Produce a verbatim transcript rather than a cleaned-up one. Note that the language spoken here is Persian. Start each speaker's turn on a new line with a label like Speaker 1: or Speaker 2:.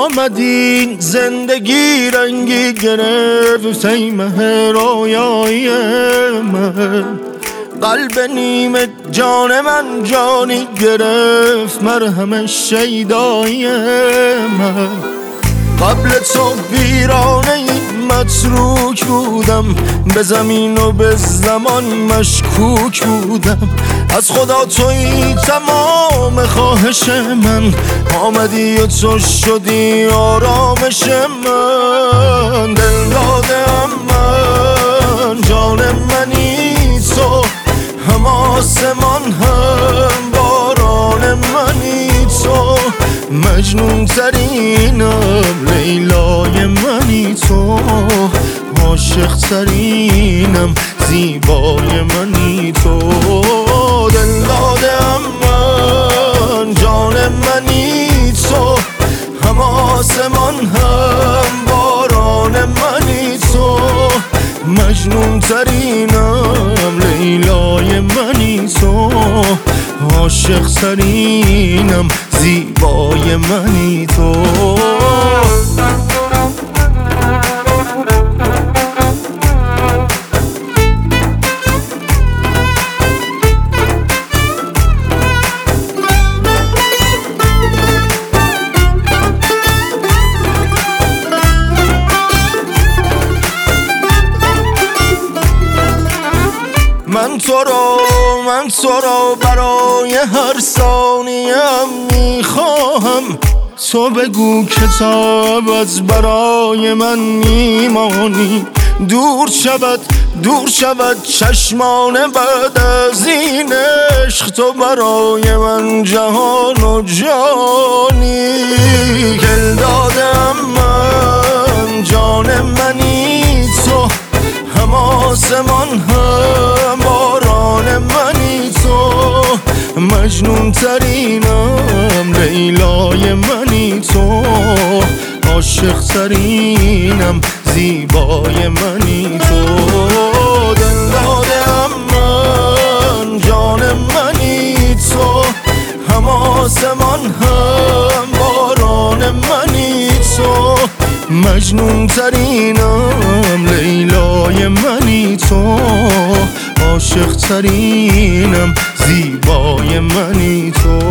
Speaker 1: آمدی زندگی رنگی گرفت ای مه رویای من، قلب نیمه جان من جانی گرفت مرهم شیدای من. قبل تو ویرانه متروک بودم، به زمین و به زمان مشکوک بودم. از خدا تویی تمام خواهش من، آمدی و تو شدی آرامش من. دل دادم من، جان منی تو، هم آسمان هم باران منی تو. مجنون ترینم لیلای منی تو، عاشق ترینم زیبای منی تو. دل دادم من، جان منی تو، هم آسمان هم باران منی تو. مجنون ترینم لیلای منی تو، عاشق ترینم زیبای منی تو. من تو رو من تو رو برای هر ثانیم میخواهم. تو بگو کتاب از برای من میمانی. دور شود دور شود چشمان بعد از این عشق، تو برای من جهان و جانی. دل دادم من، جان منی تو، هم آسمان هم باران منی تو. مجنون ترینم لیلای منی تو، عاشق ترینم زیبای منی تو. دل دادم من، جان منی تو، هم آسمان هم باران منی تو. مجنون ترینم لیلای منی تو، عاشق ترینم زیبای منی تو.